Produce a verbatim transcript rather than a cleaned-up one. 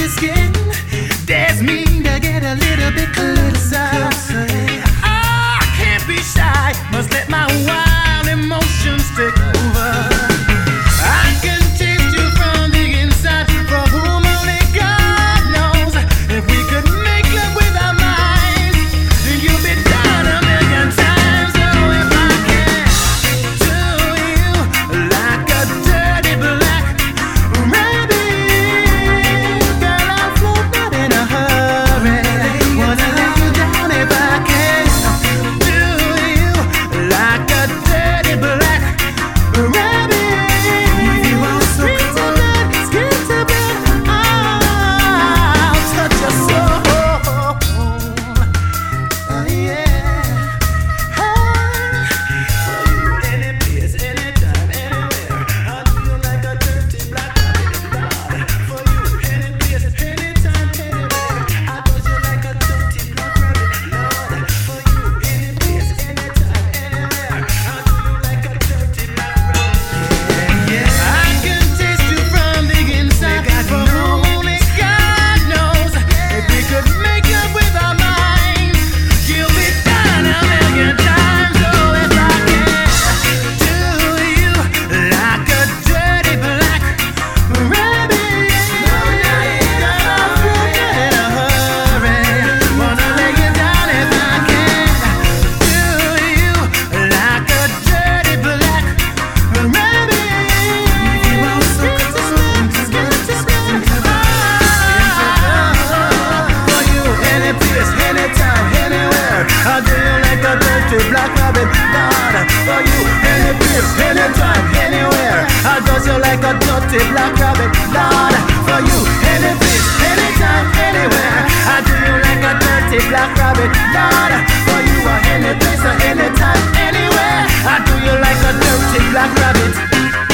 your skin. Dares me to get a little bit closer. I can't be shy, must let my wild emotions take over. I can taste you from the inside, for whom only God knows. If we could make love with our minds, then you'll be down a million times. Oh, if I can do you like a dirty black rabbit, girl, I'll float out in a hurry. Wanna lay you down if I can do you like a dirty black rabbit. You are so cold, skin to bed, I'll touch your soul. Oh yeah, hey, for you any place, anytime, anywhere. I'll do you like a dirty black rabbit. For you any place, anytime, anywhere. I'll do you like a dirty black rabbit. Lord, for you any place, anytime, anywhere. I'll do you like a dirty black rabbit. Yeah, I can taste you from the inside, for whom only God knows. If we could make love with our minds, you'll be down a million times. Oh, if I can do you like a dirty black rabbit, girl, I'll float in a hurry. Wanna lay you down if I can do you like a dirty black rabbit. You are so cold, skin to skin. For you any place, anytime, anywhere. I'll do you like a dirty black rabbit. God, for you any place, anytime, anywhere. I'll do you like a dirty black rabbit. Lord, for you any place, anytime, anywhere. I'll do you like a dirty black rabbit. Lord, for you are any place or anytime, anywhere. I'll do you like a dirty black rabbit.